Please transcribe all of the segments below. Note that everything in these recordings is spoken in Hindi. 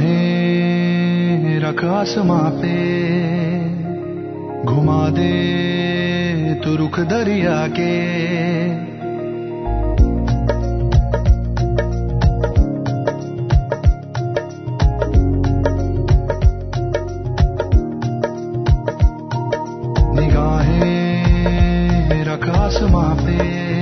निगाहें रख आसमां पे, घुमा दे तू रुख दरिया के। निगाहें रख आसमां पे,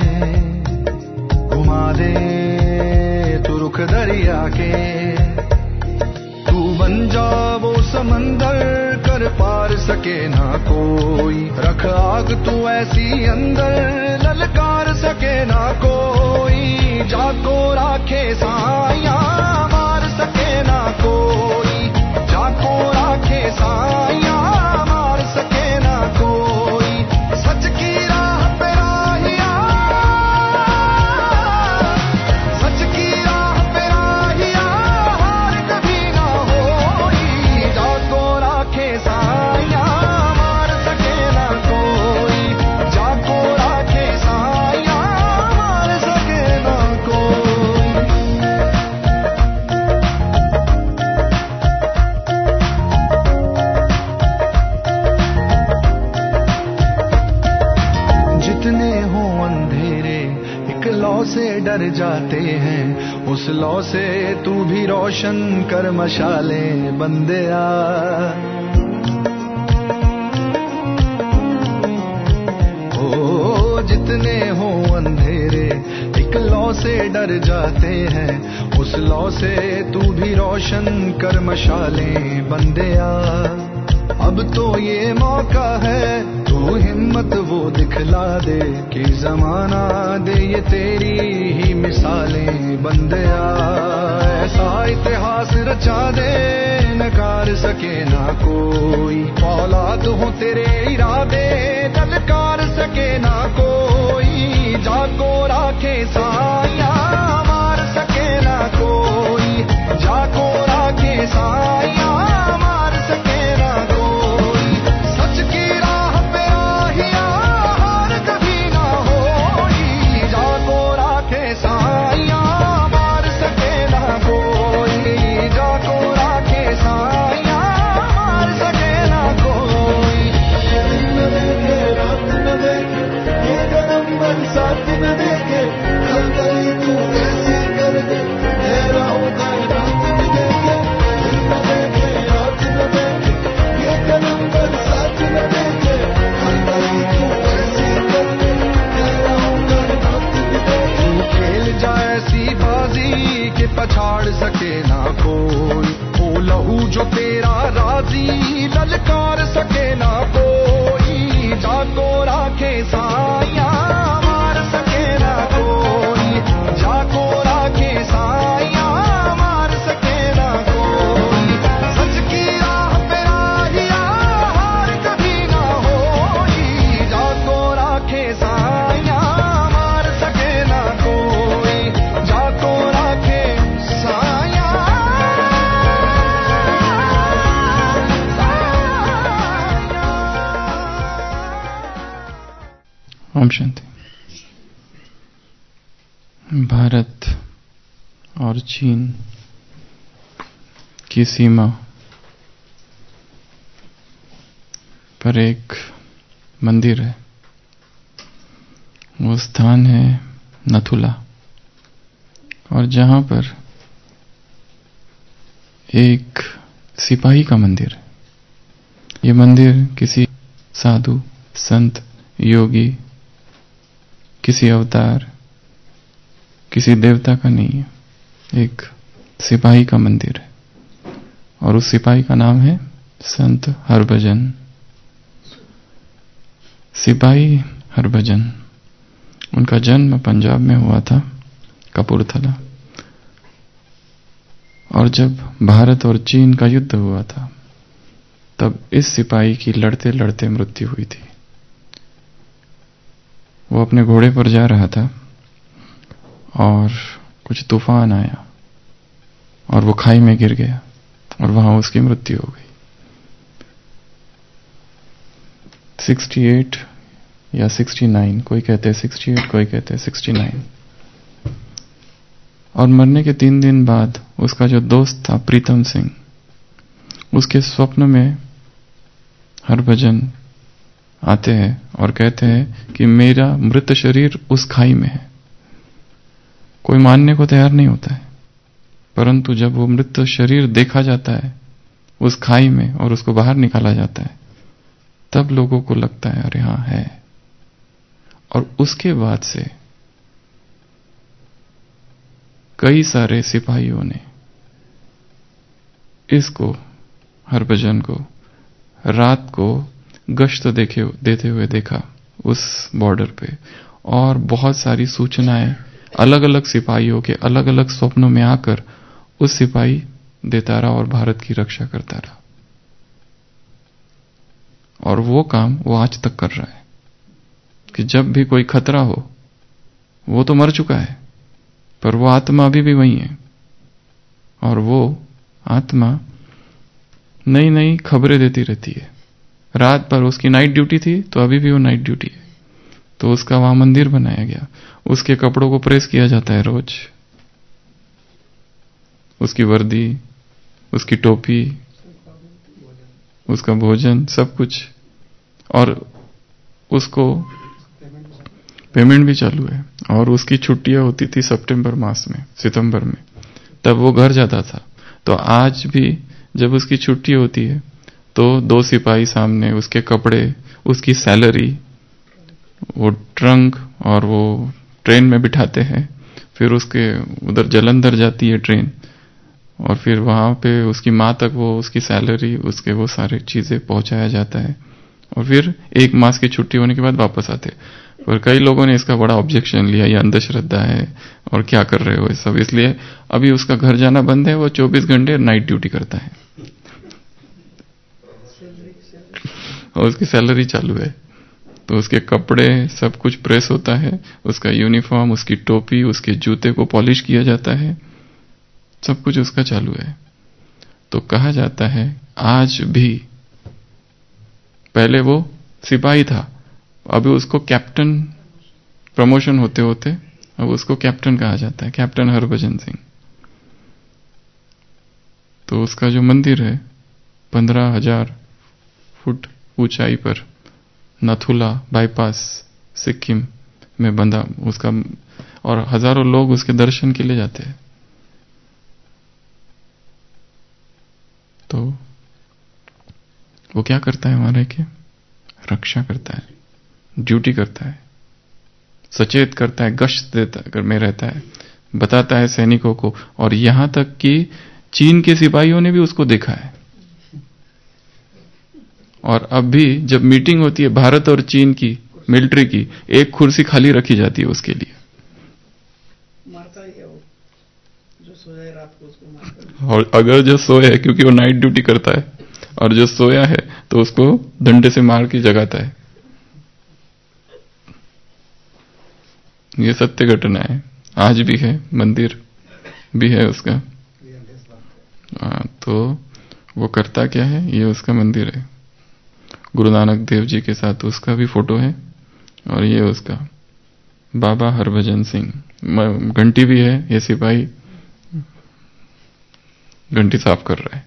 घुमा दे तू रुख दरिया के। तू बन जा वो समंदर, कर पार सके ना कोई। रख आग तू ऐसी अंदर, ललकार सके ना कोई। जाको राखे साया, मार सके ना कोई। जाको राखे साया, मार सके ना कोई। सच की राह पे राहिया, सच की राह पे राहिया, हार कभी ना होई। जाको राखे साया, मार सके ना कोई। जाको राखे साया, मार सके ना कोई। जितने हो अंधेरे एक लौ से डर जाते हैं, उस लौ से तू भी रोशन कर मशाले बंदिया। ओ जितने हो अंधेरे एक लौ से डर जाते हैं, उस लौ से तू भी रोशन कर मशाले बंदिया। अब तो ये मौका है, तू हिम्मत वो दिखला दे कि जमाना दे ये तेरी ही मिसालें बंदिया। ऐसा इतिहास रचा दे नकार सके ना कोई। औलाद हो तेरे इरादे, ललकार सके ना कोई। जाको राखे साया, मार सके ना कोई। जाको राखे साया, मार सके ना कोई। सच की राह पे राहिया, हार कभी ना होई। जाको राखे साया, मार सके ना कोई। जाको राखे साया, मार सके ना कोई। दिन न देखे रात न देखे, ये गरम बरसात न देखे, कल गई तू ऐसी कर दे, तेरा होगा रात न देखे। दिन न देखे रात न देखे, ये गरम बरसात न देखे, कल गई तू ऐसी कर दे, तेरा होगा रात न देखे। तू खेल जा ऐसी बाजी के पछाड़ सके ना कोई। ओ लहू जो तेरा राजी, ललकार सके ना कोई। जाको राखे साया, मार सके ना कोई। जाको राखे साया, मार सके ना कोई। सच की राह पे राहिया, हार कभी ना होई। जाको राखे साया, मार सके ना कोई। जाको राखे साया। ओम शांति। भारत और चीन की सीमा पर एक मंदिर है। वो स्थान है नथुला, और जहां पर एक सिपाही का मंदिर है। ये मंदिर किसी साधु, संत, योगी, किसी अवतार, किसी देवता का नहीं है। एक सिपाही का मंदिर है, और उस सिपाही का नाम है संत हरभजन। सिपाही हरभजन, उनका जन्म पंजाब में हुआ था, कपूरथला। और जब भारत और चीन का युद्ध हुआ था, तब इस सिपाही की लड़ते लड़ते मृत्यु हुई थी। वो अपने घोड़े पर जा रहा था और कुछ तूफान आया और वो खाई में गिर गया और वहां उसकी मृत्यु हो गई। 68 या 69, कोई कहते हैं 68, कोई कहते हैं 69। और मरने के 3 दिन बाद उसका जो दोस्त था प्रीतम सिंह, उसके स्वप्न में हरभजन आते हैं और कहते हैं कि मेरा मृत शरीर उस खाई में है। कोई मानने को तैयार नहीं होता है, परंतु जब वो मृत शरीर देखा जाता है उस खाई में और उसको बाहर निकाला जाता है, तब लोगों को लगता है अरे हां है। और उसके बाद से कई सारे सिपाहियों ने इसको, हरभजन को, रात को गश्त देते हुए देखा उस बॉर्डर पे, और बहुत सारी सूचनाएं अलग अलग सिपाहियों के अलग अलग स्वप्नों में आकर उस सिपाही देता रहा और भारत की रक्षा करता रहा। और वो काम वो आज तक कर रहा है कि जब भी कोई खतरा हो, वो तो मर चुका है पर वो आत्मा अभी भी वही है, और वो आत्मा नई नई खबरें देती रहती है। रात पर उसकी नाइट ड्यूटी थी तो अभी भी वो नाइट ड्यूटी है, तो उसका वहां मंदिर बनाया गया, उसके कपड़ों को प्रेस किया जाता है रोज, उसकी वर्दी, उसकी टोपी, उसका भोजन, सब कुछ। और उसको पेमेंट भी चालू है। और उसकी छुट्टियां होती थी सितंबर में, तब वो घर जाता था। तो आज भी जब उसकी छुट्टी होती है तो 2 सिपाही सामने, उसके कपड़े, उसकी सैलरी, वो ट्रंक और वो ट्रेन में बिठाते हैं। फिर उसके उधर जलंधर जाती है ट्रेन, और फिर वहां पे उसकी माँ तक वो उसकी सैलरी, उसके वो सारी चीजें पहुंचाया जाता है, और फिर 1 मास की छुट्टी होने के बाद वापस आते। पर कई लोगों ने इसका बड़ा ऑब्जेक्शन लिया, ये अंधश्रद्धा है और क्या कर रहे हो ये सब, इसलिए अभी उसका घर जाना बंद है। वो 24 घंटे नाइट ड्यूटी करता है और उसकी सैलरी चालू है। तो उसके कपड़े सब कुछ प्रेस होता है, उसका यूनिफॉर्म, उसकी टोपी, उसके जूते को पॉलिश किया जाता है, सब कुछ उसका चालू है। तो कहा जाता है आज भी, पहले वो सिपाही था, अभी उसको कैप्टन, प्रमोशन होते होते अब उसको कैप्टन कहा जाता है, कैप्टन हरभजन सिंह। तो उसका जो मंदिर है 15,000 फुट ऊंचाई पर नथुला बाईपास सिक्किम में बंधा उसका, और हजारों लोग उसके दर्शन के लिए जाते हैं। तो वो क्या करता है, हमारे के रक्षा करता है, ड्यूटी करता है, सचेत करता है, गश्त देता है, में रहता है, बताता है सैनिकों को। और यहां तक कि चीन के सिपाहियों ने भी उसको देखा है। और अब भी जब मीटिंग होती है भारत और चीन की मिलिट्री की, एक कुर्सी खाली रखी जाती है उसके लिए। मारता है वो, जो सोया रात को उसको मारता है। और अगर जो सोया है, क्योंकि वो नाइट ड्यूटी करता है, और जो सोया है तो उसको डंडे से मार के जगाता है। ये सत्य घटना है, आज भी है, मंदिर भी है उसका। तो वो करता क्या है, ये उसका मंदिर है। गुरु नानक देव जी के साथ उसका भी फोटो है, और ये उसका बाबा हरभजन सिंह, घंटी भी है, ये सिपाही घंटी साफ कर रहा है।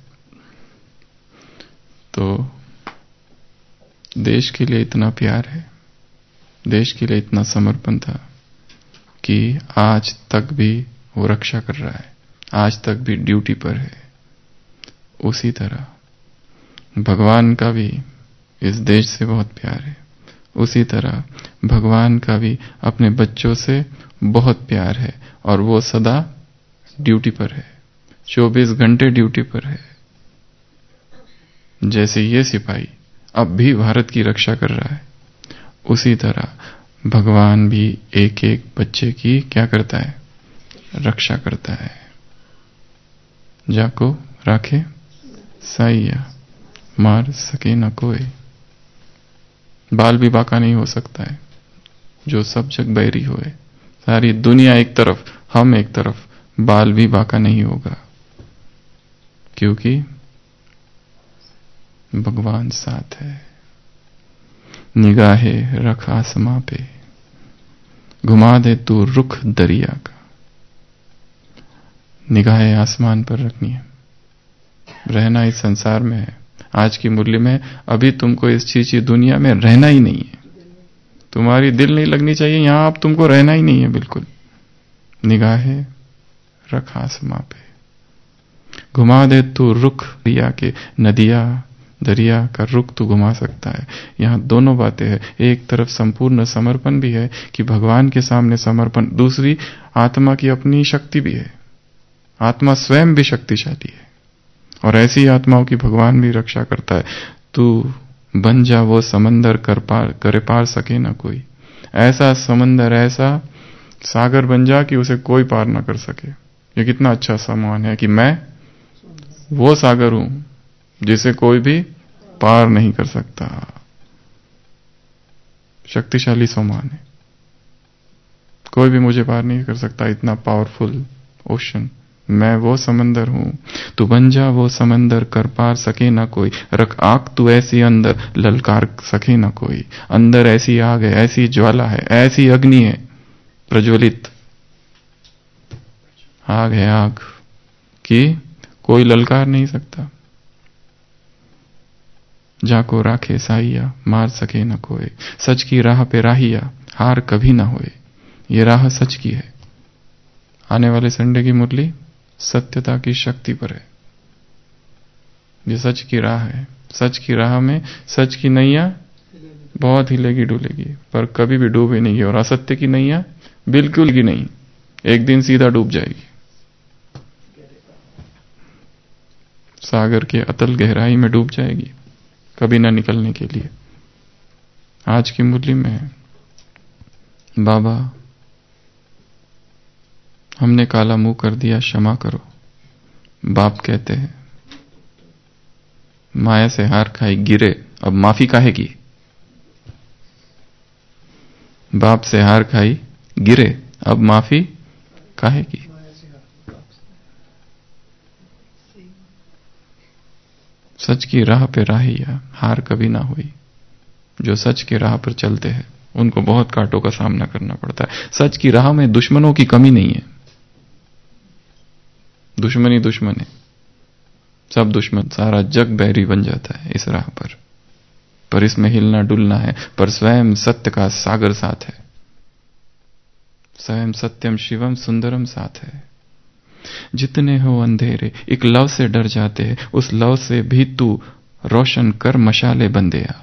तो देश के लिए इतना प्यार है, देश के लिए इतना समर्पण था कि आज तक भी वो रक्षा कर रहा है, आज तक भी ड्यूटी पर है। उसी तरह भगवान का भी इस देश से बहुत प्यार है, उसी तरह भगवान का भी अपने बच्चों से बहुत प्यार है, और वो सदा ड्यूटी पर है, 24 घंटे ड्यूटी पर है। जैसे ये सिपाही अब भी भारत की रक्षा कर रहा है, उसी तरह भगवान भी एक एक बच्चे की क्या करता है, रक्षा करता है। जाको राखे साइया, मार सके न कोई। बाल भी बाका नहीं हो सकता है, जो सब जग बैरी होए। सारी दुनिया एक तरफ, हम एक तरफ, बाल भी बाका नहीं होगा, क्योंकि भगवान साथ है। निगाहे रख आसमां पे, घुमा दे तू रुख दरिया का। निगाहें आसमान पर रखनी है। रहना इस संसार में है। आज की मुरली में अभी तुमको इस चीज की दुनिया में रहना ही नहीं है। तुम्हारी दिल नहीं लगनी चाहिए यहां, अब तुमको रहना ही नहीं है बिल्कुल। निगाहें रख आसमां पे, घुमा दे तू रुख दरिया के, नदिया दरिया का रुख तू घुमा सकता है। यहां दोनों बातें हैं। एक तरफ संपूर्ण समर्पण भी है कि भगवान के सामने समर्पण, दूसरी आत्मा की अपनी शक्ति भी है। आत्मा स्वयं भी शक्तिशाली है और ऐसी आत्माओं की भगवान भी रक्षा करता है। तू बन जा वो समंदर करे पार सके ना कोई। ऐसा समंदर, ऐसा सागर बन जा कि उसे कोई पार ना कर सके। ये कितना अच्छा सम्मान है कि मैं वो सागर हूं जिसे कोई भी पार नहीं कर सकता। शक्तिशाली सम्मान है। कोई भी मुझे पार नहीं कर सकता, इतना पावरफुल ओशन। मैं वो समंदर हूं, तू बन जा वो समंदर कर पार सके ना कोई। रख आग तू ऐसी अंदर, ललकार सके ना कोई। अंदर ऐसी आग है, ऐसी ज्वाला है, ऐसी अग्नि है प्रज्वलित, आग है आग कि कोई ललकार नहीं सकता। जाको राखे साइया, मार सके न कोई। सच की राह पे राहिया, हार कभी ना होए। ये राह सच की है। आने वाले संडे की मुरली सत्यता की शक्ति पर है। ये सच की राह है। सच की राह में सच की नैया बहुत हिलेगी डुलेगी, पर कभी भी डूबे नहीं। और असत्य की नैया बिल्कुल भी नहीं, एक दिन सीधा डूब जाएगी। सागर के अतल गहराई में डूब जाएगी, कभी ना निकलने के लिए। आज की मुरली में बाबा, हमने काला मुंह कर दिया, क्षमा करो। बाप कहते हैं माया से हार खाई गिरे, अब माफी काहे की। बाप से हार खाई गिरे, अब माफी काहे की। सच की राह पे राहिया, हार कभी ना हुई। जो सच की राह पर चलते हैं उनको बहुत कांटों का सामना करना पड़ता है। सच की राह में दुश्मनों की कमी नहीं है। दुश्मन ही दुश्मन है, सब दुश्मन, सारा जग बैरी बन जाता है इस राह पर इसमें हिलना डुलना है। पर स्वयं सत्य का सागर साथ है। स्वयं सत्यम शिवम सुंदरम साथ है। जितने हो अंधेरे एक लव से डर जाते हैं, उस लव से भी तू रोशन कर मशाले बंदेया।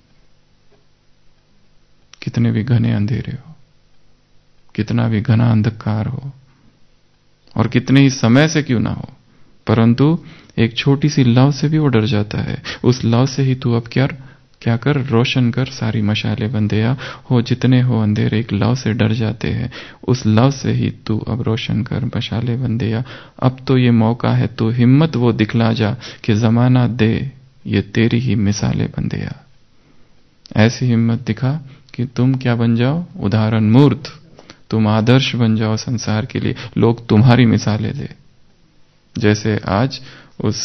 कितने भी घने अंधेरे हो, कितना भी घना अंधकार हो, और कितने ही समय से क्यों ना हो, परंतु एक छोटी सी लव से भी वो डर जाता है। उस लव से ही तू अब क्या कर, रोशन कर सारी मशाले बंदेया। हो जितने हो अंधेरे एक लव से डर जाते हैं, उस लव से ही तू अब रोशन कर मशाले बंदेया। अब तो ये मौका है, तू हिम्मत वो दिखला जा कि जमाना दे ये तेरी ही मिसालें बंदेया। ऐसी हिम्मत दिखा कि तुम क्या बन जाओ, उदाहरण मूर्त, तुम आदर्श बन जाओ संसार के लिए, लोग तुम्हारी मिसालें दे। जैसे आज उस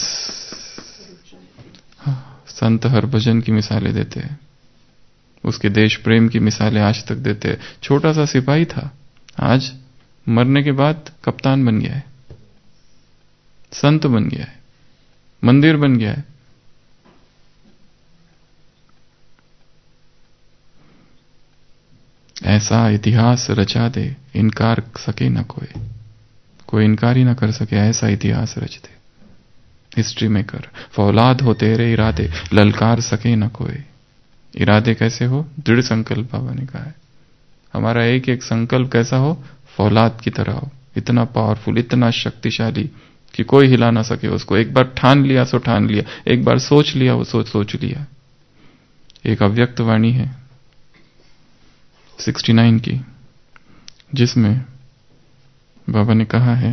संत हरभजन की मिसालें देते हैं, उसके देश प्रेम की मिसालें आज तक देते हैं। छोटा सा सिपाही था, आज मरने के बाद कप्तान बन गया है, संत बन गया है, मंदिर बन गया है। ऐसा इतिहास रचा दे, इनकार सके ना कोई इनकार ही ना कर सके। ऐसा इतिहास रच दे, हिस्ट्री मेकर। फौलाद हो तेरे इरादे, ललकार सके ना कोई। इरादे कैसे हो, दृढ़ संकल्प बाबा ने कहा है। हमारा एक एक संकल्प कैसा हो, फौलाद की तरह हो, इतना पावरफुल, इतना शक्तिशाली कि कोई हिला ना सके उसको। एक बार ठान लिया सो ठान लिया, एक बार सोच लिया वो सोच लिया। एक अव्यक्त वाणी है 69 की, जिसमें बाबा ने कहा है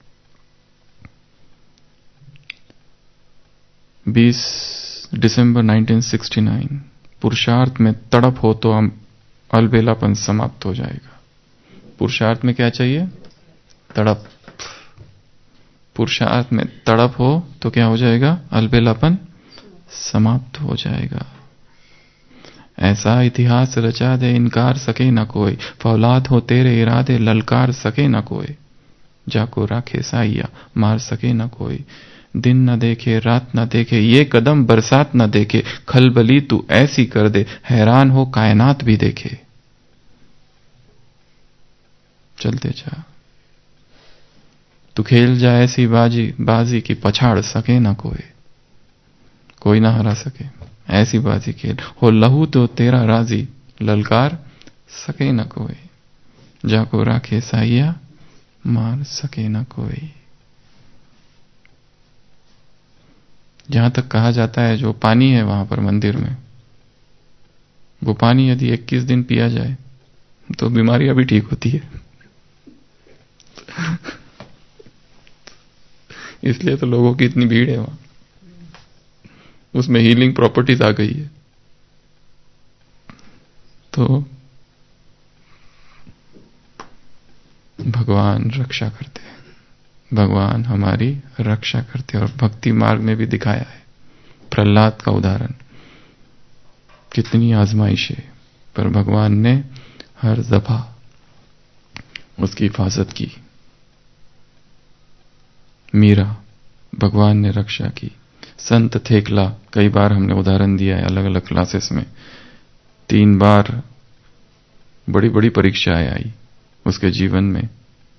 20 दिसंबर 1969, पुरुषार्थ में तड़प हो तो अलबेलापन समाप्त हो जाएगा। पुरुषार्थ में क्या चाहिए, तड़प। पुरुषार्थ में तड़प हो तो क्या हो जाएगा, अलबेलापन समाप्त हो जाएगा। ऐसा इतिहास रचा दे, इनकार सके ना कोई। फौलाद हो तेरे इरादे, ललकार सके ना कोई। जाको राखे साइया, मार सके न कोई। दिन न देखे रात न देखे, ये कदम बरसात न देखे, खलबली तू ऐसी कर दे, हैरान हो कायनात भी देखे। चलते जा, तू खेल जा ऐसी बाजी की पछाड़ सके ना कोई ना हरा सके। ऐसी बाजी खेल, हो लहू तो तेरा राजी, ललकार सके ना कोई। जाको राखे साइया, मार सके ना कोई। जहां तक कहा जाता है जो पानी है वहां पर मंदिर में, वो पानी यदि 21 दिन पिया जाए तो बीमारियां भी ठीक होती है। इसलिए तो लोगों की इतनी भीड़ है वहां, उसमें हीलिंग प्रॉपर्टीज आ गई है। तो भगवान रक्षा करते हैं, भगवान हमारी रक्षा करते हैं। और भक्ति मार्ग में भी दिखाया है, प्रहलाद का उदाहरण, कितनी आजमाइशें, पर भगवान ने हर दफा उसकी हिफाजत की। मीरा, भगवान ने रक्षा की। संत थेकला, कई बार हमने उदाहरण दिया है अलग अलग क्लासेस में। 3 बार बड़ी बड़ी परीक्षाएं आई उसके जीवन में।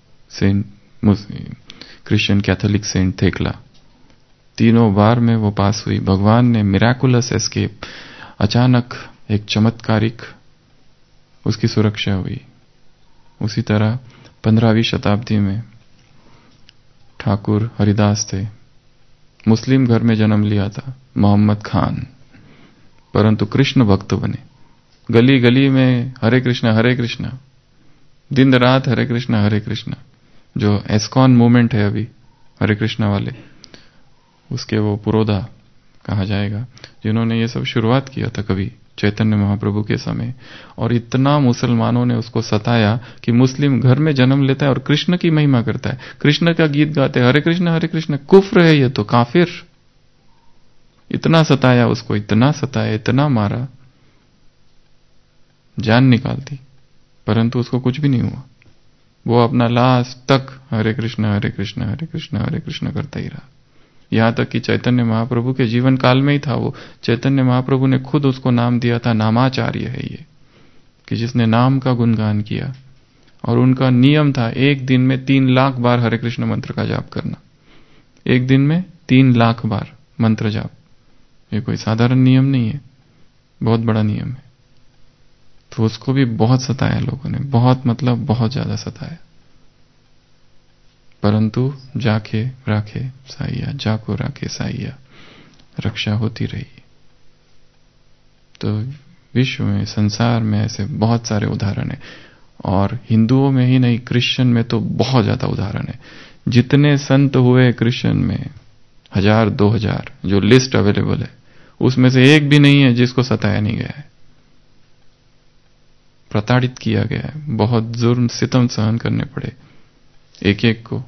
क्रिश्चियन कैथोलिक सेंट थेकला, तीनों बार में वो पास हुई। भगवान ने मिराकुलस एस्केप, अचानक एक चमत्कारिक उसकी सुरक्षा हुई। उसी तरह 15वीं शताब्दी में ठाकुर हरिदास थे, मुस्लिम घर में जन्म लिया था, मोहम्मद खान, परंतु कृष्ण भक्त बने। गली गली में हरे कृष्णा, दिन रात हरे कृष्णा। जो एस्कॉन मूवमेंट है अभी हरे कृष्णा वाले, उसके वो पुरोधा कहा जाएगा, जिन्होंने ये सब शुरुआत किया था कभी चैतन्य महाप्रभु के समय। और इतना मुसलमानों ने उसको सताया कि मुस्लिम घर में जन्म लेता है और कृष्ण की महिमा करता है, कृष्ण का गीत गाते हैं, हरे कृष्ण, कुफ्र है ये तो, काफिर। इतना सताया उसको, इतना सताया, इतना मारा, जान निकाल दी, परंतु उसको कुछ भी नहीं हुआ। वो अपना लास्ट तक हरे कृष्ण करता ही रहा। यहां तक कि चैतन्य महाप्रभु के जीवन काल में ही था वो। चैतन्य महाप्रभु ने खुद उसको नाम दिया था, नामाचार्य है ये, कि जिसने नाम का गुणगान किया। और उनका नियम था 1 दिन में 3 लाख बार हरे कृष्ण मंत्र का जाप करना। 1 दिन में 3 लाख बार मंत्र जाप, ये कोई साधारण नियम नहीं है, बहुत बड़ा नियम है। तो उसको भी बहुत सताया लोगों ने, बहुत ज्यादा सताया, परंतु जाके राखे साइया, जाको राखे साइया, रक्षा होती रही। तो विश्व में, संसार में ऐसे बहुत सारे उदाहरण हैं, और हिंदुओं में ही नहीं, क्रिश्चियन में तो बहुत ज्यादा उदाहरण है। जितने संत हुए क्रिश्चियन में, 1000-2000 जो लिस्ट अवेलेबल है, उसमें से एक भी नहीं है जिसको सताया नहीं गया है, प्रताड़ित किया गया है, बहुत जुर्म सितम सहन करने पड़े एक एक को,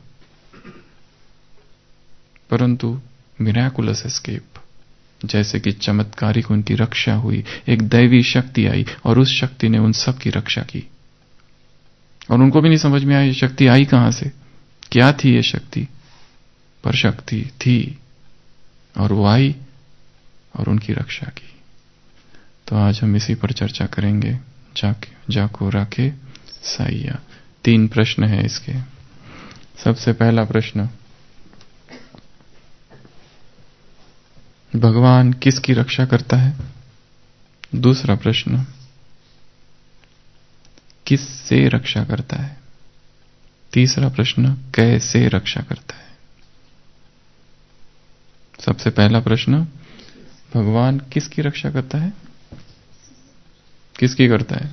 परंतु मिराकुलस एस्केप, जैसे कि चमत्कारिक उनकी रक्षा हुई। एक दैवी शक्ति आई और उस शक्ति ने उन सब की रक्षा की। और उनको भी नहीं समझ में आई ये शक्ति आई कहां से, क्या थी ये शक्ति, पर शक्ति थी और वो आई और उनकी रक्षा की। तो आज हम इसी पर चर्चा करेंगे, जाको राखे साइया। 3 प्रश्न हैं इसके। सबसे पहला प्रश्न, भगवान किसकी रक्षा करता है? दूसरा प्रश्न, किससे रक्षा करता है? तीसरा प्रश्न, कैसे रक्षा करता है? सबसे पहला प्रश्न, भगवान किसकी रक्षा करता है? किसकी करता है?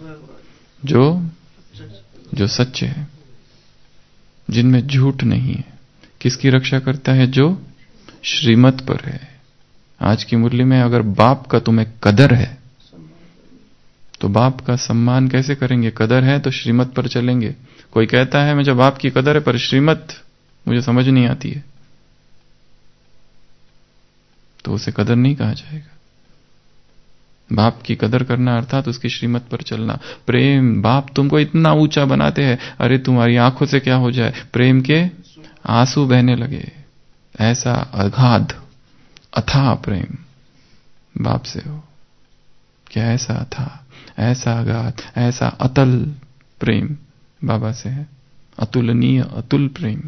जो सच्चे हैं, जिनमें झूठ नहीं है। किसकी रक्षा करता है? जो श्रीमत पर है। आज की मुरली में अगर बाप का तुम्हें कदर है तो बाप का सम्मान कैसे करेंगे? कदर है तो श्रीमत पर चलेंगे। कोई कहता है मुझे बाप की कदर है पर श्रीमत मुझे समझ नहीं आती है, तो उसे कदर नहीं कहा जाएगा। बाप की कदर करना अर्थात उसकी श्रीमत पर चलना। प्रेम, बाप तुमको इतना ऊंचा बनाते हैं, अरे तुम्हारी आंखों से क्या हो जाए, प्रेम के आंसू बहने लगे। ऐसा अगाध अथाह प्रेम बाप से हो। क्या ऐसा अथाह, ऐसा अगाध, ऐसा अतल प्रेम बाबा से है। अतुलनीय, अतुल प्रेम।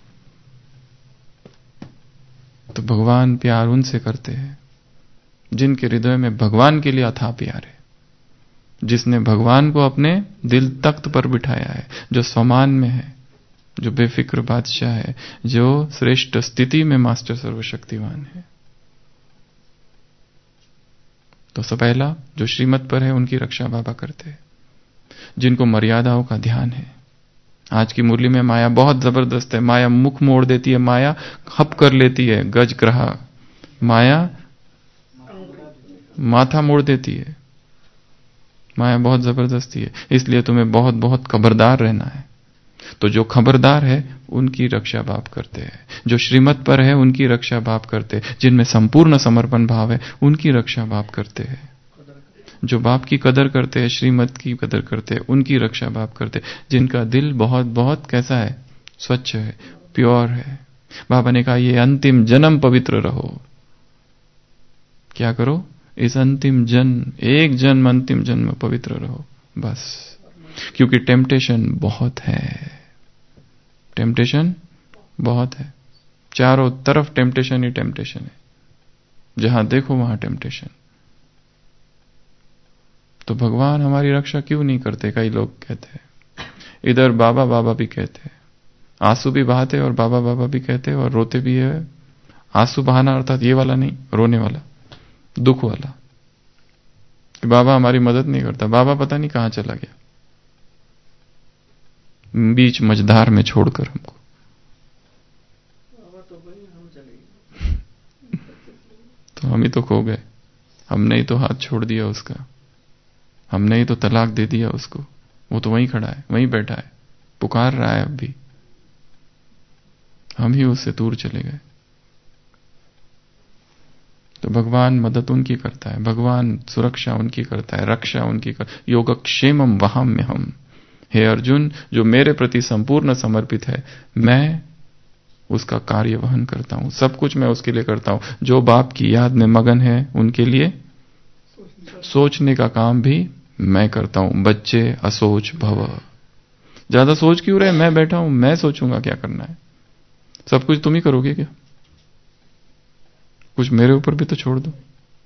तो भगवान प्यार उनसे करते हैं जिनके हृदय में भगवान के लिए अथाह प्यार है, जिसने भगवान को अपने दिल तख्त पर बिठाया है, जो स्वमान में है, जो बेफिक्र बादशाह है, जो श्रेष्ठ स्थिति में मास्टर सर्वशक्तिवान है। तो सब पहला जो श्रीमत पर है उनकी रक्षा बाबा करते हैं, जिनको मर्यादाओं का ध्यान है। आज की मुरली में माया बहुत जबरदस्त है। माया मुख मोड़ देती है, माया हप कर लेती है, गज ग्रहा, माया माथा मोड़ देती है। माया बहुत जबरदस्ती है, इसलिए तुम्हें बहुत बहुत खबरदार रहना है। तो जो खबरदार है उनकी रक्षा बाप करते हैं, जो श्रीमत पर है उनकी रक्षा बाप करते हैं, जिनमें संपूर्ण समर्पण भाव है उनकी रक्षा बाप करते हैं। जो बाप की कदर करते हैं, श्रीमत की कदर करते हैं, उनकी रक्षा बाप करते हैं। जिनका दिल बहुत बहुत कैसा है, स्वच्छ है, प्योर है। बाबा ने कहा ये अंतिम जन्म पवित्र रहो। क्या करो, इस अंतिम जन्म, एक जन्म अंतिम जन्म पवित्र रहो बस। क्योंकि टेम्पटेशन बहुत है, टेम्पटेशन बहुत है, चारों तरफ टेम्पटेशन ही टेम्पटेशन है, जहां देखो वहां टेम्पटेशन। तो भगवान हमारी रक्षा क्यों नहीं करते, कई लोग कहते हैं। इधर बाबा बाबा भी कहते हैं, आंसू भी बहाते और बाबा बाबा भी कहते हैं, और रोते भी है। आंसू बहाना अर्थात ये वाला नहीं, रोने वाला, दुख वाला, कि बाबा हमारी मदद नहीं करता, बाबा पता नहीं कहां चला गया, बीच मझधार में छोड़कर हमको। तो हम ही तो खो गए, हमने ही तो हाथ छोड़ दिया उसका, हमने ही तो तलाक दे दिया उसको। वो तो वहीं खड़ा है, वहीं बैठा है, पुकार रहा है अब भी, हम ही उससे दूर चले गए। तो भगवान मदद उनकी करता है, भगवान सुरक्षा उनकी करता है, रक्षा उनकी कर। योगक्षेमम वहाम्यहम्। हे अर्जुन, जो मेरे प्रति संपूर्ण समर्पित है, मैं उसका कार्य वहन करता हूं, सब कुछ मैं उसके लिए करता हूं। जो बाप की याद में मगन है उनके लिए सोचने का काम भी मैं करता हूं। बच्चे असोच भव। ज्यादा सोच क्यों रहे, मैं बैठा हूं, मैं सोचूंगा क्या करना है। सब कुछ तुम ही करोगे क्या, कुछ मेरे ऊपर भी तो छोड़ दो।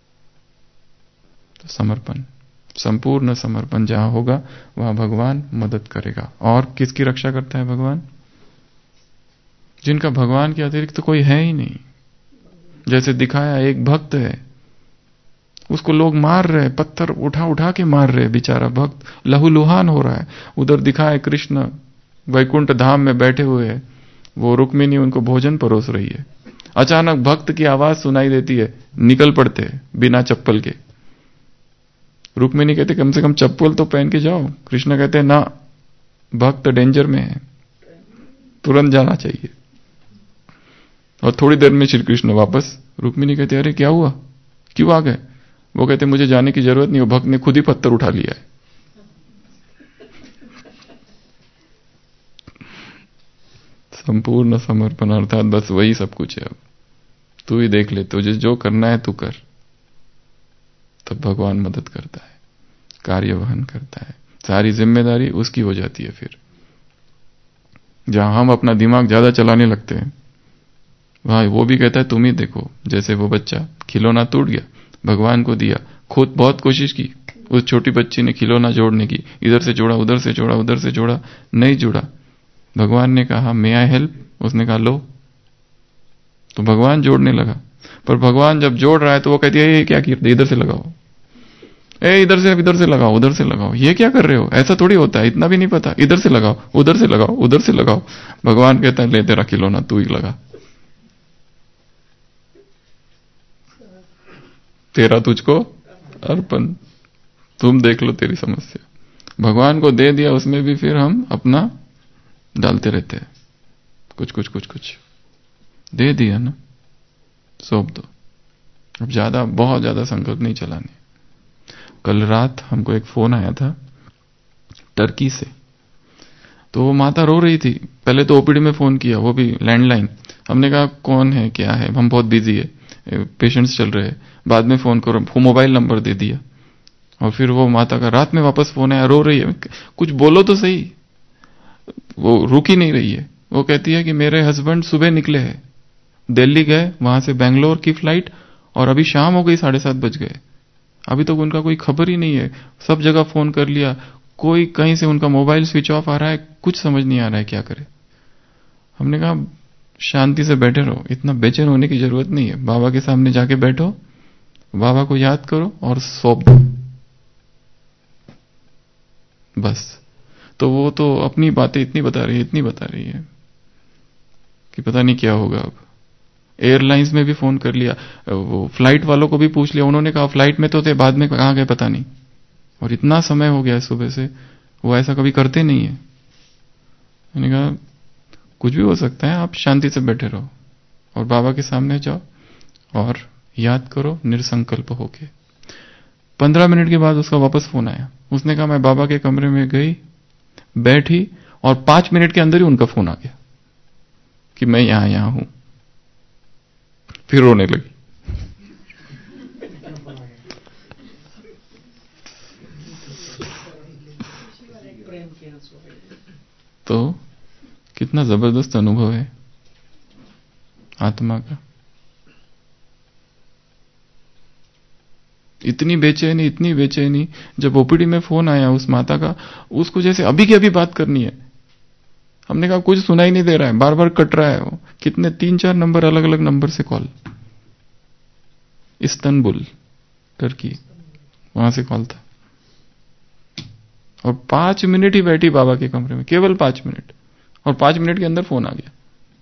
तो समर्पण, संपूर्ण समर्पण जहां होगा वहां भगवान मदद करेगा। और किसकी रक्षा करता है भगवान, जिनका भगवान के अतिरिक्त तो कोई है ही नहीं। जैसे दिखाया, एक भक्त है, उसको लोग मार रहे, पत्थर उठा उठा के मार रहे, बेचारा भक्त लहूलुहान हो रहा है। उधर दिखाए कृष्ण वैकुंठ धाम में बैठे हुए हैं, वो रुक्मिणी उनको भोजन परोस रही है। अचानक भक्त की आवाज सुनाई देती है, निकल पड़ते हैं बिना चप्पल के। रुक्मिणी कहते कम से कम चप्पल तो पहन के जाओ। कृष्ण कहते ना, भक्त डेंजर में है, तुरंत जाना चाहिए। और थोड़ी देर में श्री कृष्ण वापस। रुक्मिणी कहते अरे क्या हुआ, क्यों आ गए। वो कहते मुझे जाने की जरूरत नहीं, वो भक्त ने खुद ही पत्थर उठा लिया है। संपूर्ण समर्पण अर्थात बस वही सब कुछ है। अब तू ही देख ले, तुझे जो करना है तू कर। तब भगवान मदद करता है, कार्य वहन करता है, सारी जिम्मेदारी उसकी हो जाती है। फिर जहां हम अपना दिमाग ज्यादा चलाने लगते हैं, वहां वो भी कहता है तुम ही देखो। जैसे वो बच्चा, खिलौना टूट गया, भगवान को दिया, खुद बहुत कोशिश की, उस छोटी बच्ची ने खिलौना जोड़ने की, इधर से जोड़ा, उधर से जोड़ा, उधर से जोड़ा, नहीं जुड़ा। भगवान ने कहा मे आई हेल्प, उसने कहा लो। तो भगवान जोड़ने लगा। पर भगवान जब जोड़ रहा है तो वो कहती है ये क्या किया, इधर से लगाओ, इधर से लगाओ, उधर से लगाओ, ये क्या कर रहे हो, ऐसा थोड़ी होता है, इतना भी नहीं पता, इधर से लगाओ, उधर से लगाओ, उधर से लगाओ। भगवान कहता है ले तेरा खिलौना तू ही लगा, तेरा तुझको अर्पण, तुम देख लो तेरी समस्या। भगवान को दे दिया, उसमें भी फिर हम अपना डालते रहते हैं, कुछ कुछ कुछ कुछ दे दिया ना, सौंप दो। अब ज्यादा, बहुत ज्यादा संकल्प नहीं चलाने। कल रात हमको एक फोन आया था टर्की से। तो वो माता रो रही थी। पहले तो ओपीडी में फोन किया, वो भी लैंडलाइन। हमने कहा कौन है, क्या है, हम बहुत बिजी है, पेशेंट्स चल रहे हैं, बाद में फोन करो। वो मोबाइल नंबर दे दिया। और फिर वो माता का रात में वापस फोन आया, रो रही है। कुछ बोलो तो सही। वो रुक ही नहीं रही है। वो कहती है कि मेरे हस्बैंड सुबह निकले हैं, दिल्ली गए, वहां से बैंगलोर की फ्लाइट, और अभी शाम हो गई, 7:30 बज गए, अभी तक उनका कोई खबर ही नहीं है। सब जगह फोन कर लिया, कोई कहीं से उनका मोबाइल स्विच ऑफ आ रहा है, कुछ समझ नहीं आ रहा है क्या करे। हमने कहा शांति से बैठे रहो, इतना बेचैन होने की जरूरत नहीं है। बाबा के सामने जाके बैठो, बाबा को याद करो और सौंप दो, बस। तो वो तो अपनी बातें इतनी बता रही है कि पता नहीं क्या होगा अब। एयरलाइंस में भी फोन कर लिया, वो फ्लाइट वालों को भी पूछ लिया, उन्होंने कहा फ्लाइट में तो थे, बाद में कहाँ गए पता नहीं। और इतना समय हो गया है सुबह से, वो ऐसा कभी करते नहीं है। मैंने कहा कुछ भी हो सकता है, आप शांति से बैठे रहो और बाबा के सामने जाओ और याद करो निरसंकल्प होके। 15 मिनट के बाद उसका वापस फोन आया। उसने कहा मैं बाबा के कमरे में गई, बैठी, और 5 मिनट के अंदर ही उनका फोन आ गया कि मैं यहां हूं। फिर रोने लगी। तो कितना जबरदस्त अनुभव है आत्मा का। इतनी बेचैनी जब ओपीडी में फोन आया उस माता का, उसको जैसे अभी की अभी बात करनी है। हमने कहा कुछ सुनाई नहीं दे रहा है, बार बार कट रहा है। वो कितने 3-4 नंबर, अलग अलग नंबर से कॉल, इस्तांबुल टर्की, वहां से कॉल था। और 5 मिनट ही बैठी बाबा के कमरे में, केवल 5 मिनट, और 5 मिनट के अंदर फोन आ गया।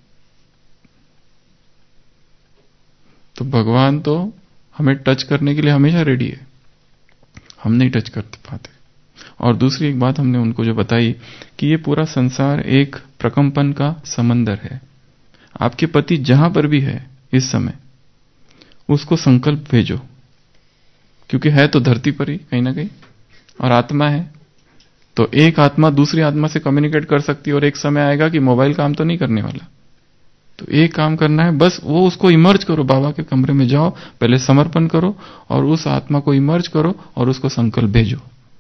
तो भगवान तो हमें टच करने के लिए हमेशा रेडी है, हम नहीं टच कर पाते। और दूसरी एक बात हमने उनको जो बताई कि ये पूरा संसार एक प्रकंपन का समंदर है। आपके पति जहां पर भी है इस समय, उसको संकल्प भेजो, क्योंकि है तो धरती पर ही कहीं ना कहीं, और आत्मा है। तो एक आत्मा दूसरी आत्मा से कम्युनिकेट कर सकती है, और एक समय आएगा कि मोबाइल काम तो नहीं करने वाला। तो एक काम करना है, बस वो उसको इमर्ज करो, बाबा के कमरे में जाओ, पहले समर्पण करो और उस आत्मा को इमर्ज करो और उसको संकल्प भेजो।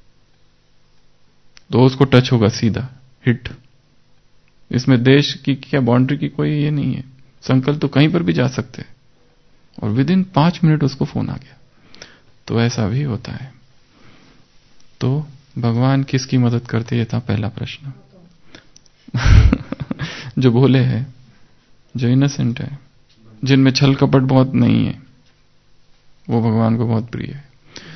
तो उसको टच होगा सीधा, हिट। इसमें देश की क्या बाउंड्री की कोई ये नहीं है, संकल्प तो कहीं पर भी जा सकते हैं। और विदिन 5 मिनट उसको फोन आ गया। तो ऐसा भी होता है। तो भगवान किसकी मदद करते, ये था पहला प्रश्न। जो भोले हैं, जो इनोसेंट है, जिनमें छल कपट बहुत नहीं है, वो भगवान को बहुत प्रिय है।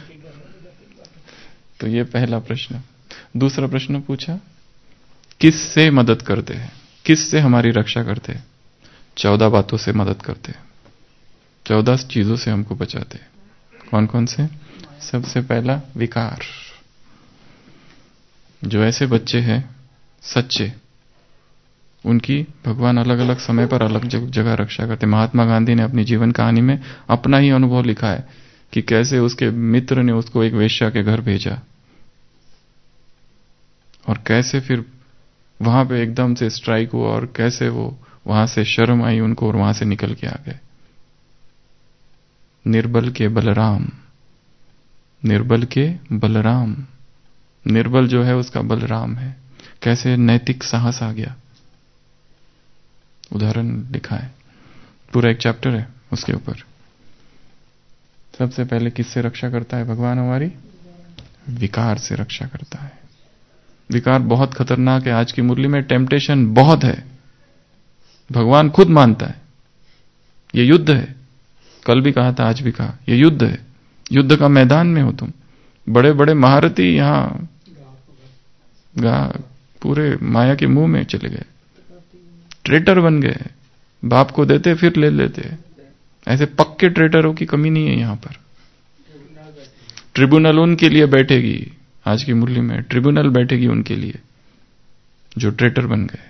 तो ये पहला प्रश्न। दूसरा प्रश्न पूछा किससे मदद करते हैं, किससे हमारी रक्षा करते हैं। 14 बातों से मदद करते हैं, 14 चीजों से हमको बचाते हैं। कौन कौन से? सबसे पहला विकार। जो ऐसे बच्चे हैं सच्चे, उनकी भगवान अलग अलग समय पर अलग जगह रक्षा करते। महात्मा गांधी ने अपनी जीवन कहानी में अपना ही अनुभव लिखा है कि कैसे उसके मित्र ने उसको एक वेश्या के घर भेजा, और कैसे फिर वहां पे एकदम से स्ट्राइक हुआ, और कैसे वो वहां से शर्म आई उनको और वहां से निकल के आ गए। निर्बल के बलराम, निर्बल के बलराम, निर्बल जो है उसका बलराम है। कैसे नैतिक साहस आ गया, उदाहरण लिखा है, पूरा एक चैप्टर है उसके ऊपर। सबसे पहले किससे रक्षा करता है भगवान? हमारी विकार से रक्षा करता है। विकार बहुत खतरनाक है। आज की मुरली में टेम्पटेशन बहुत है, भगवान खुद मानता है। ये युद्ध है, कल भी कहा था, आज भी कहा, ये युद्ध है। युद्ध का मैदान में हो तुम। बड़े बड़े महारथी यहां पूरे माया के मुंह में चले गए, ट्रेटर बन गए, बाप को देते फिर ले लेते। ऐसे पक्के ट्रेटरों की कमी नहीं है यहां पर। ट्रिब्यूनल उनके लिए बैठेगी, आज की मुरली में ट्रिब्यूनल बैठेगी उनके लिए जो ट्रेटर बन गए।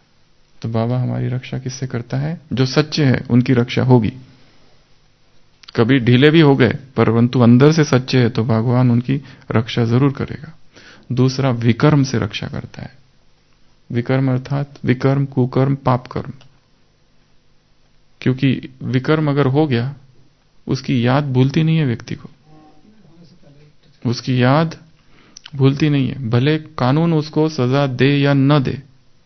तो बाबा हमारी रक्षा किससे करता है? जो सच्चे हैं उनकी रक्षा होगी। कभी ढीले भी हो गए परंतु अंदर से सच्चे है तो भगवान उनकी रक्षा जरूर करेगा। दूसरा, विकर्म से रक्षा करता है। विकर्म अर्थात विकर्म, कुकर्म, पाप कर्म। क्योंकि विकर्म अगर हो गया, उसकी याद भूलती नहीं है व्यक्ति को, उसकी याद भूलती नहीं है, भले कानून उसको सजा दे या न दे,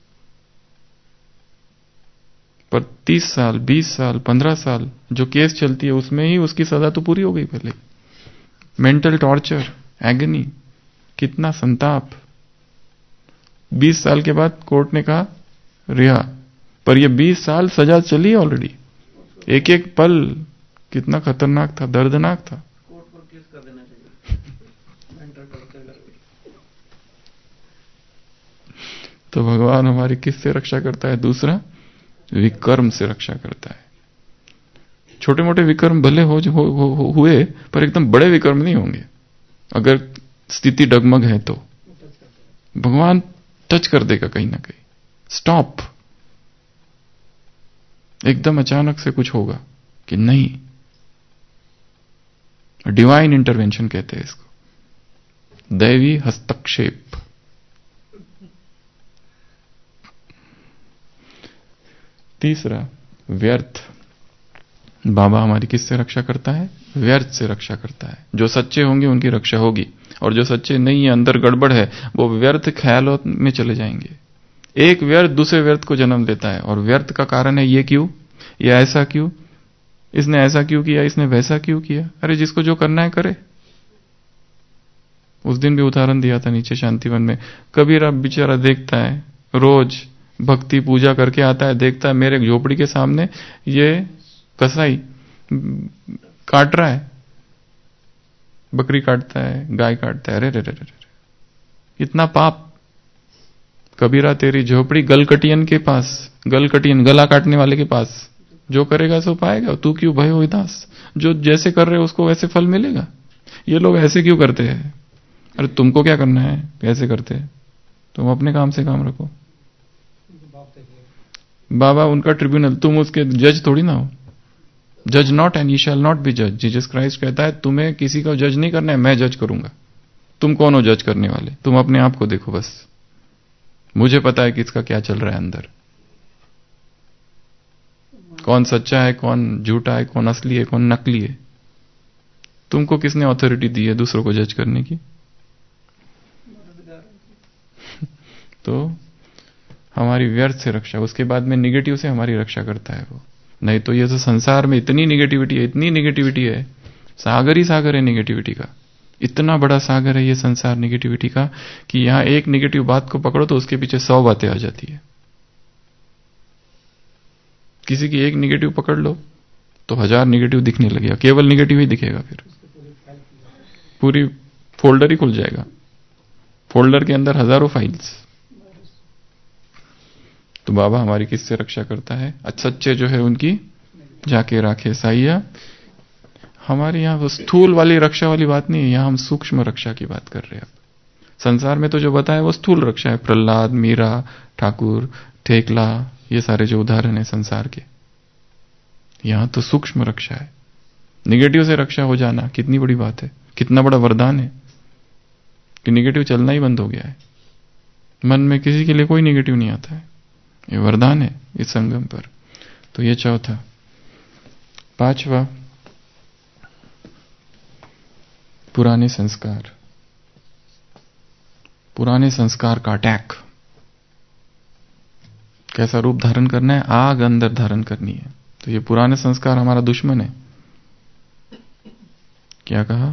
पर 30 साल, 20 साल, 15 साल जो केस चलती है उसमें ही उसकी सजा तो पूरी हो गई पहले। मेंटल टॉर्चर, एगनी, कितना संताप। 20 साल के बाद कोर्ट ने कहा रिहा, पर ये 20 साल सजा चली ऑलरेडी। एक एक पल कितना खतरनाक था, दर्दनाक था। कोर्ट पर केस कर देना चाहिए मेंटल टॉर्चर करके। तो भगवान हमारी किससे रक्षा करता है? दूसरा, विकर्म से रक्षा करता है। छोटे मोटे विकर्म भले हुए पर एकदम बड़े विकर्म नहीं होंगे। अगर स्थिति डगमग है तो भगवान टच कर देगा कहीं ना कहीं। स्टॉप, एकदम अचानक से कुछ होगा कि नहीं, डिवाइन इंटरवेंशन कहते हैं इसको, दैवी हस्तक्षेप। तीसरा, व्यर्थ। बाबा हमारी किससे रक्षा करता है? व्यर्थ से रक्षा करता है। जो सच्चे होंगे उनकी रक्षा होगी, और जो सच्चे नहीं है, अंदर गड़बड़ है, वो व्यर्थ ख्यालों में चले जाएंगे। एक व्यर्थ दूसरे व्यर्थ को जन्म देता है, और व्यर्थ का कारण है ये क्यों, ये ऐसा क्यों, इसने ऐसा क्यों किया, इसने वैसा क्यों किया। अरे जिसको जो करना है करे। उस दिन भी उदाहरण दिया था नीचे शांतिवन में। कबीर बेचारा देखता है, रोज भक्ति पूजा करके आता है, देखता है मेरे झोपड़ी के सामने ये कसाई काट रहा है, बकरी काटता है, गाय काटता है। अरे रे रे रे, इतना पाप। कबीरा तेरी झोपड़ी गलकटियन के पास, गलकटियन गला काटने वाले के पास, जो करेगा सो पाएगा, तू क्यों भय हो दास। जो जैसे कर रहे हो उसको वैसे फल मिलेगा। ये लोग ऐसे क्यों करते हैं? अरे तुमको क्या करना है, कैसे करते हैं? तुम अपने काम से काम रखो। बाबा उनका ट्रिब्यूनल, तुम उसके जज थोड़ी ना हो। जज not and you shall not be जज। जीसस क्राइस्ट कहता है तुम्हें किसी का जज नहीं करना है, मैं जज करूंगा। तुम कौन हो जज करने वाले? तुम अपने आप को देखो बस। मुझे पता है कि इसका क्या चल रहा है अंदर, कौन सच्चा है, कौन झूठा है, कौन असली है, कौन नकली है। तुमको किसने अथॉरिटी दी है दूसरों को जज करने की? तो हमारी व्यर्थ से रक्षा, उसके बाद में निगेटिव से हमारी रक्षा करता है वो। नहीं तो ये तो संसार में इतनी निगेटिविटी है, इतनी निगेटिविटी है, सागर ही सागर है निगेटिविटी का। इतना बड़ा सागर है ये संसार निगेटिविटी का कि यहां एक निगेटिव बात को पकड़ो तो उसके पीछे 100 बातें आ जाती है। किसी की एक निगेटिव पकड़ लो तो 1000 निगेटिव दिखने लगेगा, केवल निगेटिव ही दिखेगा, फिर पूरी फोल्डर ही खुल जाएगा। फोल्डर के अंदर हजारों फाइल्स। तो बाबा हमारी किससे रक्षा करता है? सच्चे जो है उनकी जाके राखे साइया। हमारे यहां वो स्थूल वाली रक्षा वाली बात नहीं है, यहां हम सूक्ष्म रक्षा की बात कर रहे हैं। संसार में तो जो बताया वो स्थूल रक्षा है, प्रहलाद, मीरा, ठाकुर, ठेकला, ये सारे जो उदाहरण है संसार के। यहां तो सूक्ष्म रक्षा है। निगेटिव से रक्षा हो जाना कितनी बड़ी बात है, कितना बड़ा वरदान है कि निगेटिव चलना ही बंद हो गया है। मन में किसी के लिए कोई निगेटिव नहीं आता है, ये वरदान है इस संगम पर। तो ये चौथा। पांचवा, पुराने संस्कार। पुराने संस्कार का अटैक। कैसा रूप धारण करना है? आग अंदर धारण करनी है। तो ये पुराने संस्कार हमारा दुश्मन है। क्या कहा?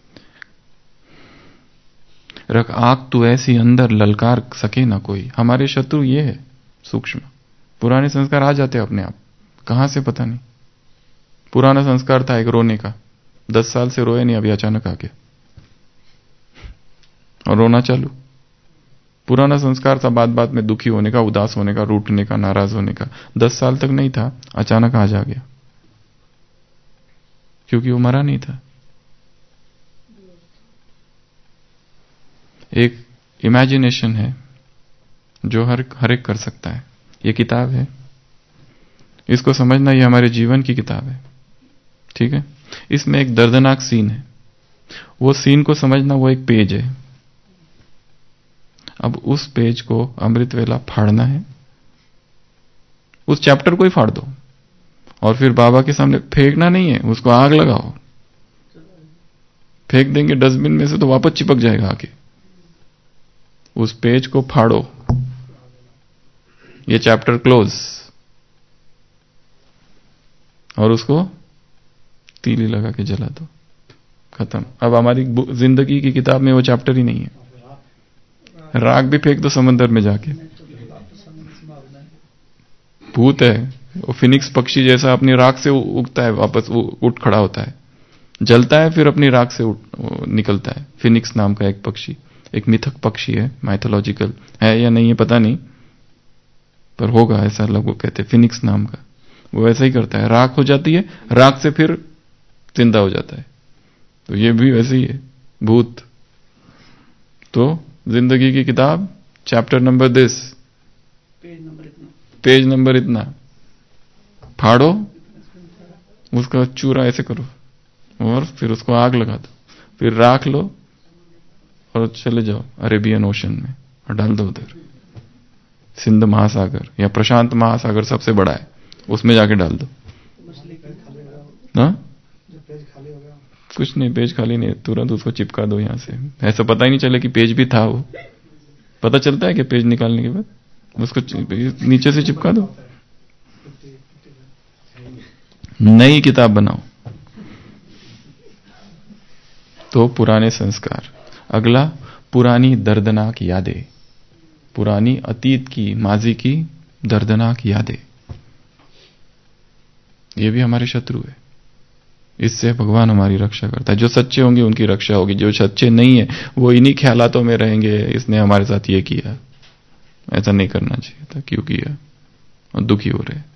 रख आग तू ऐसी अंदर ललकार सके ना कोई। हमारे शत्रु ये है सूक्ष्म। पुराने संस्कार आ जाते अपने आप, कहां से पता नहीं। पुराना संस्कार था एक रोने का, 10 साल से रोए नहीं, अभी अचानक आके और रोना चालू। पुराना संस्कार था बात बात में दुखी होने का, उदास होने का, रूठने का, नाराज होने का। 10 साल तक नहीं था, अचानक आज आ गया, क्योंकि वो मरा नहीं था। एक इमेजिनेशन है जो हर एक कर सकता है। ये किताब है, इसको समझना, ये हमारे जीवन की किताब है। ठीक है। इसमें एक दर्दनाक सीन है। वो सीन को समझना, वो एक पेज है। अब उस पेज को अमृत वेला फाड़ना है, उस चैप्टर को ही फाड़ दो और फिर बाबा के सामने फेंकना नहीं है, उसको आग लगाओ। फेंक देंगे डस्टबिन में से तो वापस चिपक जाएगा आगे। उस पेज को फाड़ो, ये चैप्टर क्लोज, और उसको तीली लगा के जला दो, खत्म। अब हमारी जिंदगी की किताब में वो चैप्टर ही नहीं है। राख भी फेंक दो समंदर में जाके, भूत है वो, फिनिक्स पक्षी जैसा अपनी राख से उगता है, वापस उठ खड़ा होता है, जलता है, फिर अपनी राख से निकलता है। फिनिक्स नाम का एक पक्षी, एक मिथक पक्षी है, माइथोलॉजिकल है या नहीं है पता नहीं, पर होगा ऐसा लोग कहते हैं, फिनिक्स नाम का। वो वैसा ही करता है, राख हो जाती है, राख से फिर जिंदा हो जाता है। तो ये भी वैसे ही है, भूत। तो जिंदगी की किताब, chapter number this, page number इतना, फाड़ो, उसका चूरा ऐसे करो और फिर उसको आग लगा दो, फिर राख लो और चले जाओ अरेबियन ओशन में और डाल दो उधर। सिंध महासागर या प्रशांत महासागर सबसे बड़ा है, उसमें जाके डाल दो। हाँ, कुछ नहीं, पेज खाली नहीं, तुरंत उसको चिपका दो यहां से, ऐसा पता ही नहीं चले कि पेज भी था। वो पता चलता है कि पेज निकालने के बाद उसको नीचे से चिपका दो, नई किताब बनाओ। तो पुराने संस्कार। अगला, पुरानी दर्दनाक यादें, पुरानी अतीत की, माजी की दर्दनाक यादें, ये भी हमारे शत्रु है। इससे भगवान हमारी रक्षा करता है। जो सच्चे होंगे उनकी रक्षा होगी, जो सच्चे नहीं है वो इन्हीं ख्यालातों में रहेंगे, इसने हमारे साथ ये किया, ऐसा नहीं करना चाहिए था, क्यों किया, और दुखी हो रहे।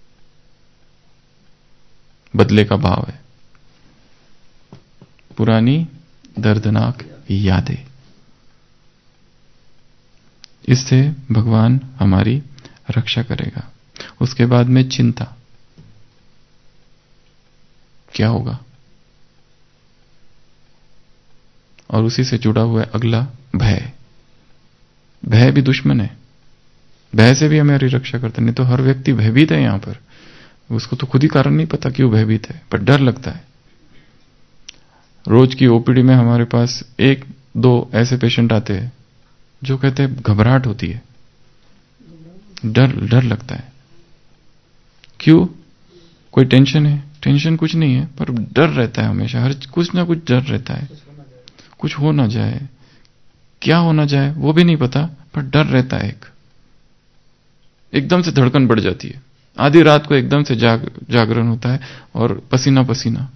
बदले का भाव है। पुरानी दर्दनाक यादें, इससे भगवान हमारी रक्षा करेगा। उसके बाद में चिंता, क्या होगा, और उसी से जुड़ा हुआ है अगला, भय। भय भी दुश्मन है, भय से भी हमारी रक्षा करता है। नहीं तो हर व्यक्ति भयभीत है यहां पर, उसको तो खुद ही कारण नहीं पता क्यों भयभीत है, पर डर लगता है। रोज की ओपीडी में हमारे पास एक दो ऐसे पेशेंट आते हैं जो कहते हैं घबराहट होती है, डर लगता है। क्यों? कोई टेंशन है? टेंशन कुछ नहीं है, पर डर रहता है हमेशा, हर कुछ ना कुछ डर रहता है, कुछ हो ना जाए, क्या हो ना जाए वो भी नहीं पता, पर डर रहता है। एकदम से धड़कन बढ़ जाती है, आधी रात को एकदम से जागरण होता है और पसीना पसीना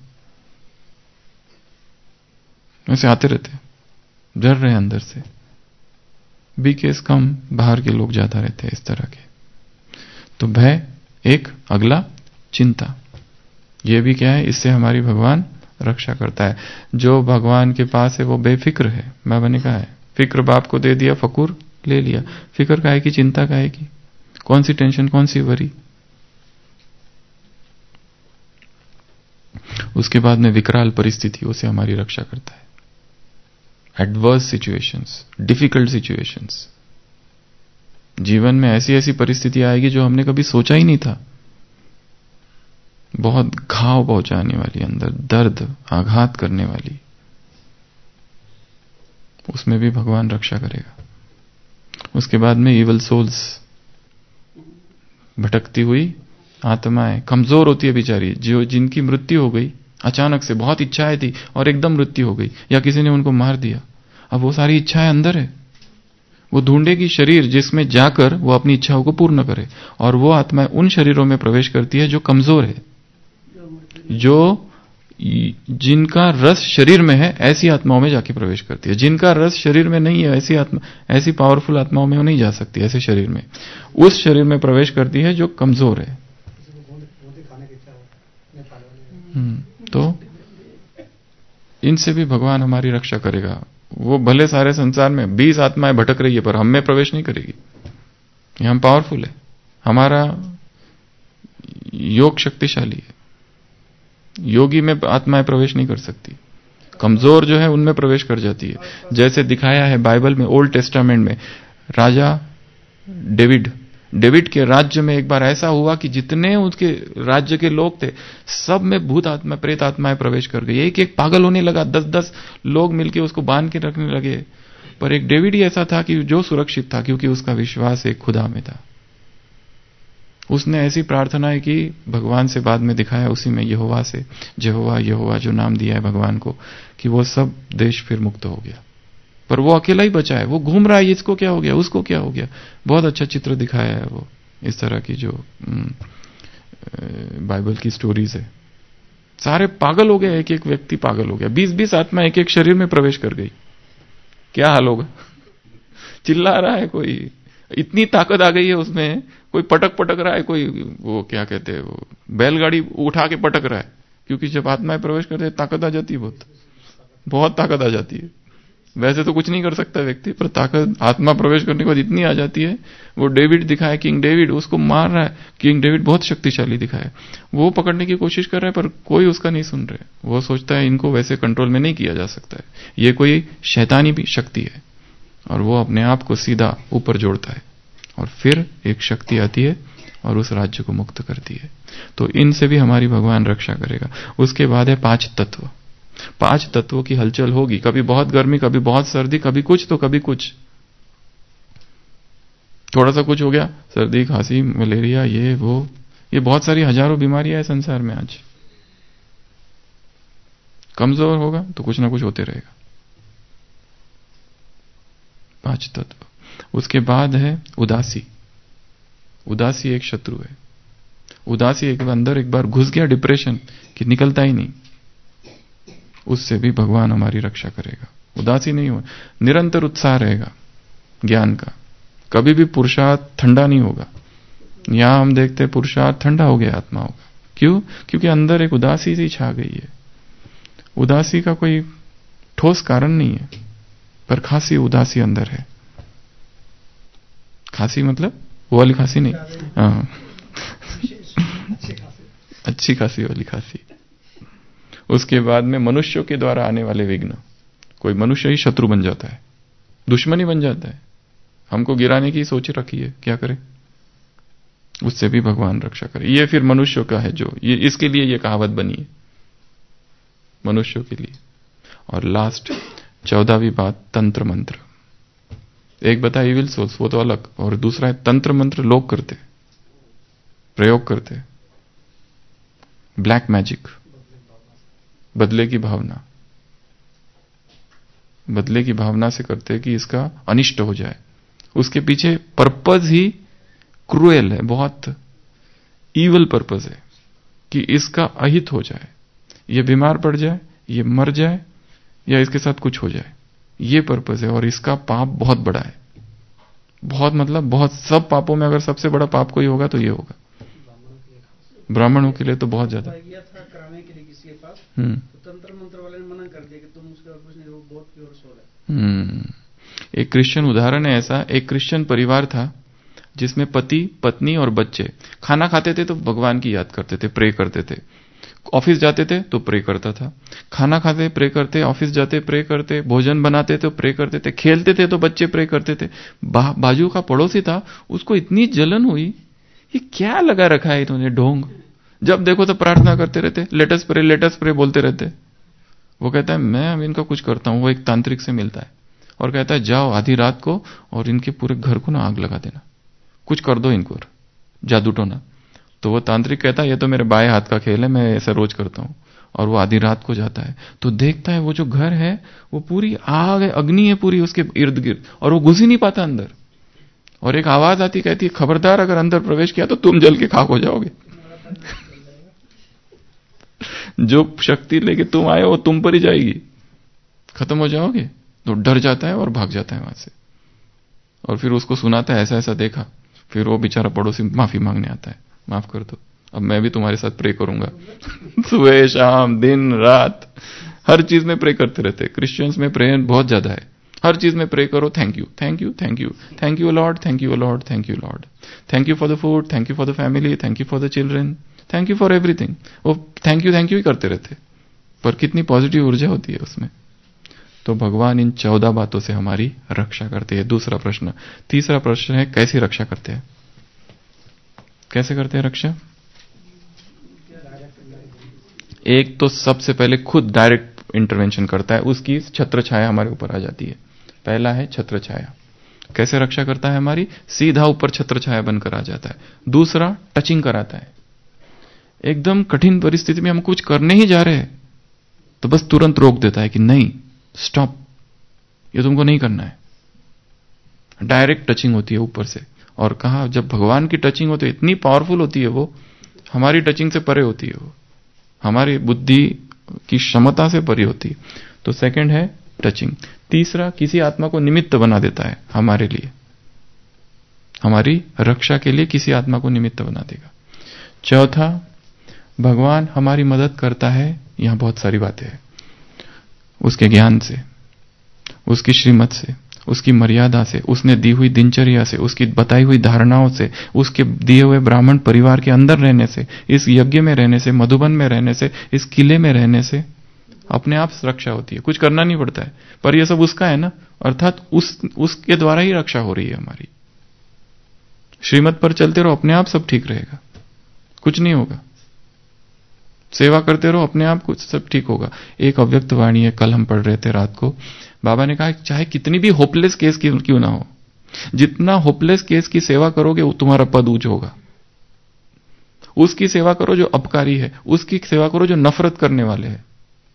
ऐसे आते रहते हैं, डर रहे अंदर से। बी केस कम, बाहर के लोग ज्यादा रहते हैं इस तरह के। तो भय एक, अगला चिंता, ये भी क्या है, इससे हमारी भगवान रक्षा करता है। जो भगवान के पास है वो बेफिक्र है। बाबा ने कहा है, फिक्र बाप को दे दिया, फकूर ले लिया। फिक्र काहे की, चिंता काहे की, कौन सी टेंशन, कौन सी वरी। उसके बाद में विकराल परिस्थितियों से हमारी रक्षा करता है। एडवर्स सिचुएशंस, डिफिकल्ट सिचुएशंस, जीवन में ऐसी ऐसी परिस्थिति आएगी जो हमने कभी सोचा ही नहीं था, बहुत घाव पहुंचाने वाली, अंदर दर्द, आघात करने वाली, उसमें भी भगवान रक्षा करेगा। उसके बाद में इवल सोल्स, भटकती हुई आत्माएं, कमजोर होती है बेचारी, जो जिनकी मृत्यु हो गई अचानक से, बहुत इच्छाएं थी और एकदम मृत्यु हो गई, या किसी ने उनको मार दिया। अब वो सारी इच्छाएं अंदर है, वो ढूंढेगी शरीर जिसमें जाकर वो अपनी इच्छाओं को पूर्ण करे, और वो आत्माएं उन शरीरों में प्रवेश करती है जो कमजोर है, जो जिनका रस शरीर में है, ऐसी आत्माओं में जाके प्रवेश करती है। जिनका रस शरीर में नहीं है, ऐसी आत्मा, ऐसी पावरफुल आत्माओं में वो नहीं जा सकती, ऐसे शरीर में, उस शरीर में प्रवेश करती है जो कमजोर है। तो इनसे भी भगवान हमारी रक्षा करेगा। वो भले सारे संसार में 20 आत्माएं भटक रही है, पर हम में प्रवेश नहीं करेगी, ये हम पावरफुल है, हमारा योग शक्तिशाली है। योगी में आत्माएं प्रवेश नहीं कर सकती, कमजोर जो है उनमें प्रवेश कर जाती है। जैसे दिखाया है बाइबल में, ओल्ड टेस्टामेंट में, राजा डेविड के राज्य में एक बार ऐसा हुआ कि जितने उसके राज्य के लोग थे सब में भूत आत्मा, प्रेत आत्माएं प्रवेश कर गई। एक एक पागल होने लगा, 10-10 लोग मिलके उसको बांध के रखने लगे। पर एक डेविड ही ऐसा था कि जो सुरक्षित था, क्योंकि उसका विश्वास एक खुदा में था। उसने ऐसी प्रार्थनाएं की, भगवान से बाद में दिखाया उसी में, यहोवा से, यहोवा जो नाम दिया है भगवान को, कि वो सब देश फिर मुक्त हो गया। पर वो अकेला ही बचा है, वो घूम रहा है, इसको क्या हो गया, उसको क्या हो गया। बहुत अच्छा चित्र दिखाया है वो, इस तरह की जो बाइबल की स्टोरीज है। सारे पागल हो गए, एक एक व्यक्ति पागल हो गया, 20-20 आत्मा एक एक शरीर में प्रवेश कर गई। क्या हाल होगा। चिल्ला रहा है कोई, इतनी ताकत आ गई है उसमें, कोई पटक रहा है, कोई वो क्या कहते हैं, वो बैलगाड़ी उठा के पटक रहा है। क्योंकि जब आत्माएं प्रवेश करते हैं ताकत आ जाती है, बहुत ताकत आ जाती है। वैसे तो कुछ नहीं कर सकता व्यक्ति, पर ताकत आत्मा प्रवेश करने के बाद इतनी आ जाती है। वो डेविड दिखाया, किंग डेविड, उसको मार रहा है। किंग डेविड बहुत शक्तिशाली दिखाया, वो पकड़ने की कोशिश कर रहा है, पर कोई उसका नहीं सुन रहे। वो सोचता है इनको वैसे कंट्रोल में नहीं किया जा सकता है, ये कोई शैतानी भी शक्ति है, और वो अपने आप को सीधा ऊपर जोड़ता है। और फिर एक शक्ति आती है और उस राज्य को मुक्त करती है। तो इनसे भी हमारी भगवान रक्षा करेगा। उसके बाद है 5 तत्व। 5 तत्वों की हलचल होगी, कभी बहुत गर्मी, कभी बहुत सर्दी, कभी कुछ तो कभी कुछ। थोड़ा सा कुछ हो गया, सर्दी, खांसी, मलेरिया, ये बहुत सारी हजारों बीमारियां हैं संसार में आज। कमजोर होगा तो कुछ ना कुछ होते रहेगा। 5 तत्व। उसके बाद है उदासी। उदासी एक शत्रु है। उदासी एक अंदर एक बार घुस गया डिप्रेशन कि निकलता ही नहीं, उससे भी भगवान हमारी रक्षा करेगा। उदासी नहीं हो, निरंतर उत्साह रहेगा ज्ञान का, कभी भी पुरुषार्थ ठंडा नहीं होगा। यहां हम देखते हैं पुरुषार्थ ठंडा हो गया आत्माओं का। क्यों? क्योंकि अंदर एक उदासी सी छा गई है। उदासी का कोई ठोस कारण नहीं है, पर खासी उदासी अंदर है। खांसी मतलब वो वाली खांसी नहीं, हाँ अच्छी खांसी वाली खांसी। उसके बाद में मनुष्यों के द्वारा आने वाले विघ्न। कोई मनुष्य ही शत्रु बन जाता है, दुश्मनी बन जाता है, हमको गिराने की सोच रखी है, क्या करें, उससे भी भगवान रक्षा करे। ये फिर मनुष्यों का है, जो ये इसके लिए ये कहावत बनी है, मनुष्यों के लिए। और लास्ट 14वीं बात, तंत्र मंत्र। एक बता इविल सोल्स, वो तो अलग, और दूसरा है तंत्र मंत्र लोग करते, प्रयोग करते, ब्लैक मैजिक, बदले की भावना, बदले की भावना से करते कि इसका अनिष्ट हो जाए। उसके पीछे पर्पज ही क्रूएल है, बहुत ईवल पर्पज है कि इसका अहित हो जाए, ये बीमार पड़ जाए, ये मर जाए, या इसके साथ कुछ हो जाए, ये पर्पज है। और इसका पाप बहुत बड़ा है, बहुत मतलब बहुत। सब पापों में अगर सबसे बड़ा पाप कोई होगा तो ये होगा, ब्राह्मणों के लिए तो बहुत ज्यादा। कराने के लिए किसी के पास, तो तंत्र मंत्र वाले ने मना कर दिया कि तुम उसके कुछ नहीं, वो बहुत प्योर सोल है। एक क्रिश्चियन उदाहरण है ऐसा। एक क्रिश्चियन परिवार था जिसमें पति, पत्नी और बच्चे खाना खाते थे तो भगवान की याद करते थे, प्रे करते थे। ऑफिस जाते थे तो प्रे करता था, खाना खाते प्रे करते, ऑफिस जाते प्रे करते, भोजन बनाते तो प्रे करते थे, खेलते थे तो बच्चे प्रे करते थे। बाजू का पड़ोसी था, उसको इतनी जलन हुई, ये क्या लगा रखा है इन्होंने ढोंग, जब देखो तो प्रार्थना करते रहते, लेटस प्रे बोलते रहते। वो कहता है मैं अब इनका कुछ करता हूं। वो एक तांत्रिक से मिलता है और कहता है जाओ आधी रात को और इनके पूरे घर को ना आग लगा देना, कुछ कर दो इनको, जादू टोना। तो वो तांत्रिक कहता है ये तो मेरे बाएं हाथ का खेल है, मैं ऐसा रोज करता हूं। और वो आधी रात को जाता है तो देखता है वो जो घर है वो पूरी आग है, अग्नि है पूरी उसके इर्द गिर्द, और वो घुस ही नहीं पाता अंदर। और एक आवाज आती, कहती है खबरदार अगर अंदर प्रवेश किया तो तुम जल के खाक हो जाओगे। जो शक्ति लेके तुम आए वो तुम पर ही जाएगी, खत्म हो जाओगे। तो डर जाता है और भाग जाता है वहां से। और फिर उसको सुनाता है ऐसा ऐसा देखा। फिर वो बेचारा पड़ोसी माफी मांगने आता है, माफ कर दो, अब मैं भी तुम्हारे साथ प्रे करूंगा। सुबह शाम दिन रात हर चीज में प्रे करते रहते। क्रिश्चियंस में प्रेयर बहुत ज्यादा है, हर चीज में प्रे करो, thank you thank you thank you thank you lord, thank you lord, thank you lord, thank you for the food, thank you for the family, thank you for the children, thank you for everything, वो थैंक यू ही करते रहते, पर कितनी पॉजिटिव ऊर्जा होती है उसमें। तो भगवान इन 14 बातों से हमारी रक्षा करते हैं। दूसरा प्रश्न। तीसरा प्रश्न है कैसी रक्षा करते हैं? कैसे करते हैं रक्षा? एक तो सबसे पहले खुद डायरेक्ट इंटरवेंशन करता है, उसकी छत्र छाया हमारे ऊपर आ जाती है। पहला है छत्र छाया। कैसे रक्षा करता है हमारी? सीधा ऊपर छत्र छाया बनकर आ जाता है। दूसरा टचिंग कराता है। एकदम कठिन परिस्थिति में हम कुछ करने ही जा रहे हैं तो बस तुरंत रोक देता है कि नहीं, स्टॉप, ये तुमको नहीं करना है। डायरेक्ट टचिंग होती है ऊपर से। और कहा जब भगवान की टचिंग होती है इतनी पावरफुल होती है वो, हमारी टचिंग से परे होती है, वो हमारी बुद्धि की क्षमता से परे होती है। तो सेकंड है टचिंग। तीसरा किसी आत्मा को निमित्त बना देता है हमारे लिए, हमारी रक्षा के लिए किसी आत्मा को निमित्त बना देगा। चौथा, भगवान हमारी मदद करता है, यहां बहुत सारी बातें हैं, उसके ज्ञान से, उसकी श्रीमत से, उसकी मर्यादा से, उसने दी हुई दिनचर्या से, उसकी बताई हुई धारणाओं से, उसके दिए हुए ब्राह्मण परिवार के अंदर रहने से, इस यज्ञ में रहने से, मधुबन में रहने से, इस किले में रहने से अपने आप रक्षा होती है। कुछ करना नहीं पड़ता है, पर यह सब उसका है ना, अर्थात उसके द्वारा ही रक्षा हो रही है हमारी। श्रीमत पर चलते रहो, अपने आप सब ठीक रहेगा, कुछ नहीं होगा। सेवा करते रहो, अपने आप कुछ सब ठीक होगा। एक अव्यक्त वाणी है, कल हम पढ़ रहे थे रात को, बाबा ने कहा चाहे कितनी भी होपलेस केस क्यों ना हो, जितना होपलेस केस की सेवा करोगे वो तुम्हारा पद ऊंच होगा। उसकी सेवा करो जो अपकारी है, उसकी सेवा करो जो नफरत करने वाले हैं।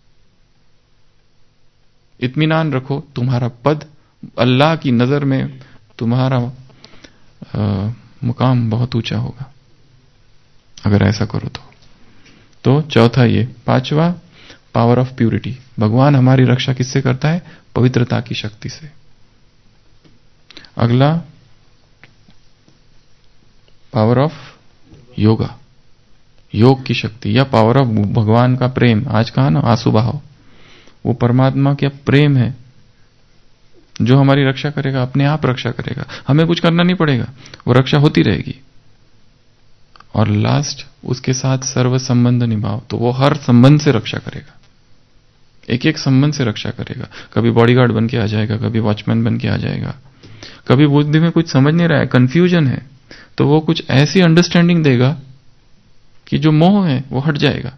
इत्मीनान रखो, तुम्हारा पद अल्लाह की नजर में तुम्हारा मुकाम बहुत ऊंचा होगा अगर ऐसा करो तो चौथा ये। पांचवा, पावर ऑफ प्यूरिटी। भगवान हमारी रक्षा किससे करता है? पवित्रता की शक्ति से। अगला, पावर ऑफ योगा, योग की शक्ति, या पावर ऑफ भगवान का प्रेम। आज कहा ना आसुभाव, वो परमात्मा का प्रेम है जो हमारी रक्षा करेगा, अपने आप रक्षा करेगा, हमें कुछ करना नहीं पड़ेगा, वो रक्षा होती रहेगी। और लास्ट, उसके साथ सर्व संबंध निभाओ, तो वो हर संबंध से रक्षा करेगा, एक एक संबंध से रक्षा करेगा। कभी बॉडीगार्ड बन के आ जाएगा, कभी वॉचमैन बन के आ जाएगा, कभी बुद्धि में कुछ समझ नहीं रहा है, कंफ्यूजन है, तो वो कुछ ऐसी अंडरस्टैंडिंग देगा कि जो मोह है वो हट जाएगा।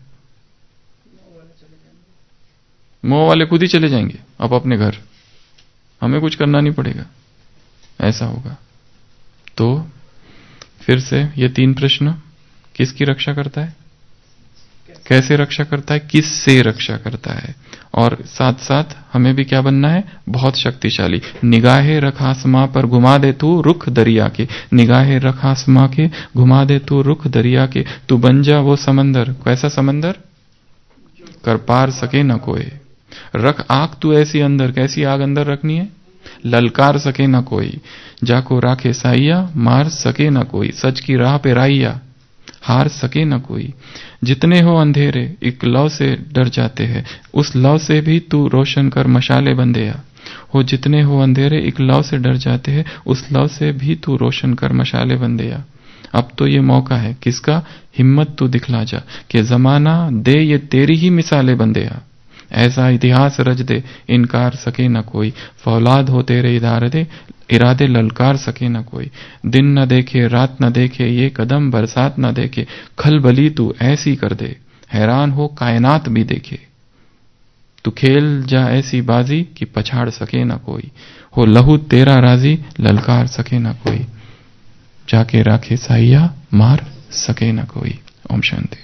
मोह वाले खुद ही चले जाएंगे अब अपने घर, हमें कुछ करना नहीं पड़ेगा, ऐसा होगा। तो फिर से ये 3 प्रश्न, किसकी रक्षा करता है, कैसे रक्षा करता है, किस से रक्षा करता है, और साथ साथ हमें भी क्या बनना है? बहुत शक्तिशाली। निगाहें रख आसमां पर, घुमा दे तू रुख दरिया के। निगाहें रख आसमां के, घुमा दे तू रुख दरिया के। तू बन जा वो समंदर। कैसा समंदर? कर पार सके न कोई। रख आग तू ऐसी अंदर, कैसी आग अंदर रखनी है? ललकार सके न कोई। जाको राखे साइया, मार सके न कोई। सच की राह पे राइया, हार सके न कोई। जितने हो अंधेरे एक लौ से डर जाते हैं, उस लौ से भी तू रोशन कर मशाले बंदेया। हो जितने हो अंधेरे एक लौ से डर जाते हैं, उस लौ से भी तू रोशन कर मशाले बंदेया। अब तो ये मौका है किसका? हिम्मत तू दिखला जा कि जमाना दे ये तेरी ही मिसाले बंदेया। ऐसा इतिहास रच दे इनकार सके न कोई। फौलाद हो तेरे इरादे ललकार सके न कोई। दिन न देखे रात न देखे, ये कदम बरसात न देखे। खलबली तू ऐसी कर दे, हैरान हो कायनात भी देखे। तू खेल जा ऐसी बाजी कि पछाड़ सके न कोई। हो लहू तेरा राजी, ललकार सके न कोई। जाके राखे साइया, मार सके न कोई। ओम शांति।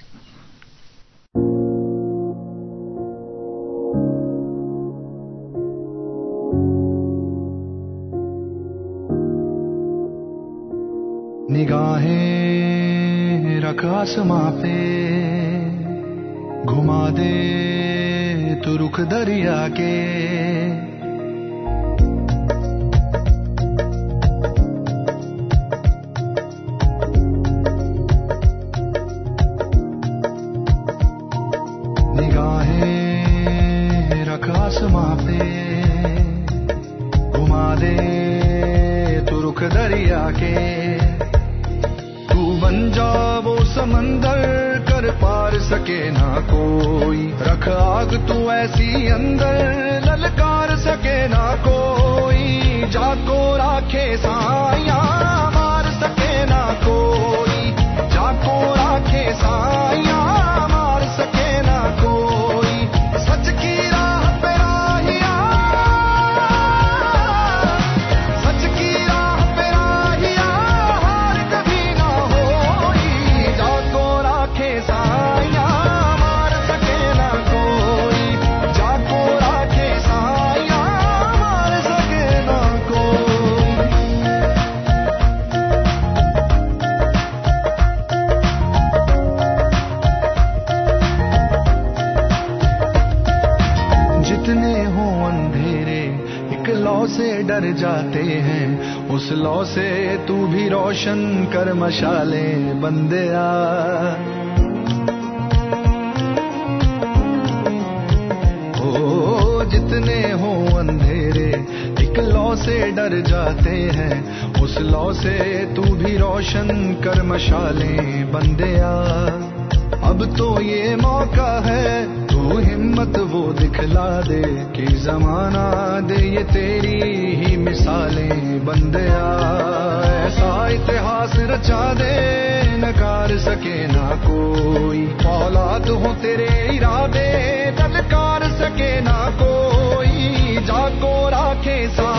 निगाहें रख आसमां पे, घुमा दे तू रुख दरिया के। निगाहें रख आसमां पे, घुमा दे तू रुख दरिया के। बन जा वो समंदर पार सके ना कोई। रख आग तू ऐसी अंदर, ललकार सके ना कोई। जाको राखे साया, मार सके ना कोई। जाको राखे साया, मार सके ना कोई। सच की राह पे राहिया, सच की राह पे राहिया, हार कभी ना होई। जाको राखे साया, मार सके ना कोई। जाको राखे साया, मार सके ना कोई। जितने हो अंधेरे एक लौ से डर जाते हैं, उस लौ से तू भी रोशन कर मशाले बंदेया। ओ जितने हो अंधेरे एक लौ से डर जाते हैं, उस लौ से तू भी रोशन कर मशाले बंदेया। अब तो ये मौका है, तू हिम्मत वो दिखला दे कि जमाना दे ये तेरी ही मिसालें बंदेया। ऐसा इतिहास रचा दे नकार सके ना कोई। औलाद हो तेरे इरादे, ललकार सके ना कोई। जाको राखे सा